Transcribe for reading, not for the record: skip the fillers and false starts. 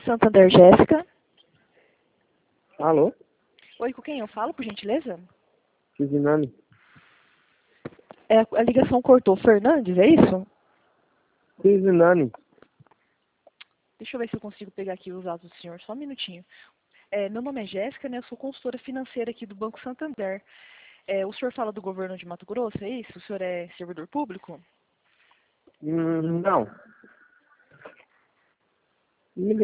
Santander, Jéssica. Alô? Oi, com quem eu falo, por gentileza? Cizinani? A ligação cortou. Fernandes, é isso? Cizinani? Deixa eu ver se eu consigo pegar aqui os dados do senhor. Só um minutinho. Meu nome é Jéssica, né? Eu sou consultora financeira aqui do Banco Santander. O senhor fala do governo de Mato Grosso, é isso? O senhor é servidor público? Não. Me